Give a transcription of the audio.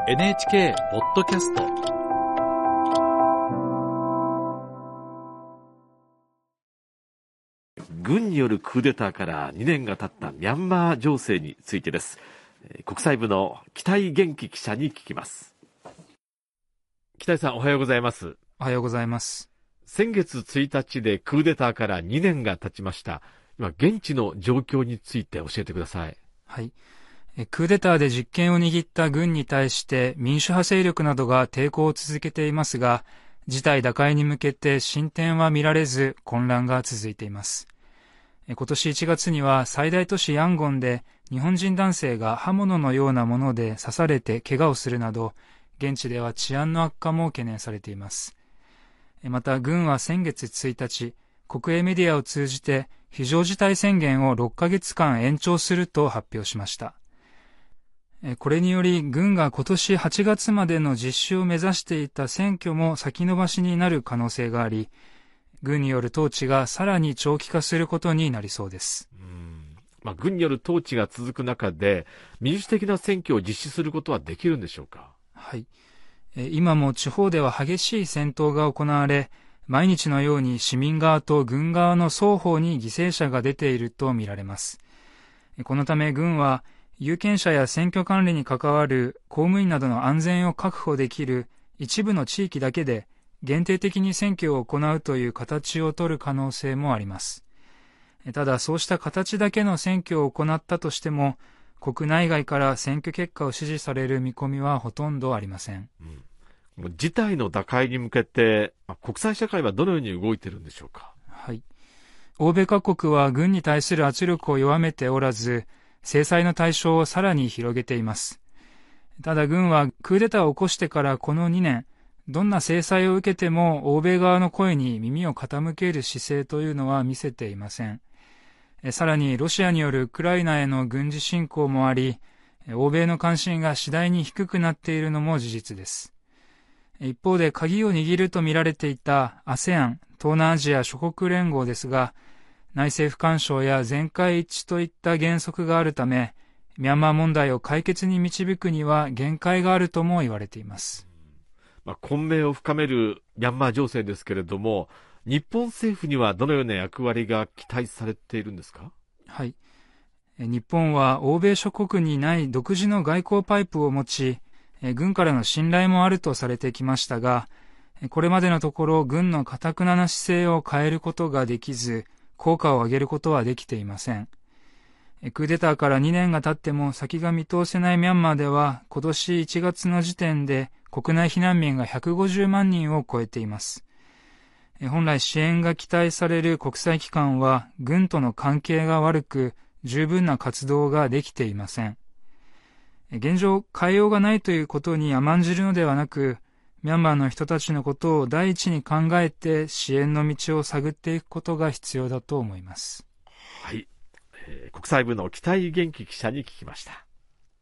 NHK ポッドキャスト、軍によるクーデターから2年が経ったミャンマー情勢についてです。国際部の北井元気記者に聞きます。北井さん、おはようございます。 おはようございます。 先月1日でクーデターから2年が経ちました。今現地の状況について教えてください。 はい。クーデターで実権を握った軍に対して民主派勢力などが抵抗を続けていますが、事態打開に向けて進展は見られず混乱が続いています。今年1月には最大都市ヤンゴンで日本人男性が刃物のようなもので刺されて怪我をするなど、現地では治安の悪化も懸念されています。また軍は先月1日、国営メディアを通じて非常事態宣言を6ヶ月間延長すると発表しました。これにより軍が今年8月までの実施を目指していた選挙も先延ばしになる可能性があり、軍による統治がさらに長期化することになりそうです。 軍による統治が続く中で民主的な選挙を実施することはできるんでしょうか。 はい。今も地方では激しい戦闘が行われ、毎日のように市民側と軍側の双方に犠牲者が出ているとみられます。このため軍は有権者や選挙管理に関わる公務員などの安全を確保できる一部の地域だけで限定的に選挙を行うという形を取る可能性もあります。ただそうした形だけの選挙を行ったとしても、国内外から選挙結果を支持される見込みはほとんどありません。 事態の打開に向けて国際社会はどのように動いているんでしょうか。 はい。欧米各国は軍に対する圧力を弱めておらず、制裁の対象をさらに広げています。ただ軍はクーデターを起こしてからこの2年、どんな制裁を受けても欧米側の声に耳を傾ける姿勢というのは見せていません。さらにロシアによるウクライナへの軍事侵攻もあり、欧米の関心が次第に低くなっているのも事実です。一方で鍵を握ると見られていた ASEAN 東南アジア諸国連合ですが、内政不干渉や全会一致といった原則があるため、ミャンマー問題を解決に導くには限界があるとも言われています。 混迷を深めるミャンマー情勢ですけれども、日本政府にはどのような役割が期待されているんですか。 はい。日本は欧米諸国にない独自の外交パイプを持ち、軍からの信頼もあるとされてきましたが、これまでのところ軍の頑なな姿勢を変えることができず、効果を上げることはできていません。クーデターから2年が経っても先が見通せないミャンマーでは、今年1月の時点で国内避難民が150万人を超えています。本来支援が期待される国際機関は軍との関係が悪く、十分な活動ができていません。現状変えようがないということに甘んじるのではなく、ミャンマーの人たちのことを第一に考えて支援の道を探っていくことが必要だと思います。 はい、国際部の北井元気記者に聞きました。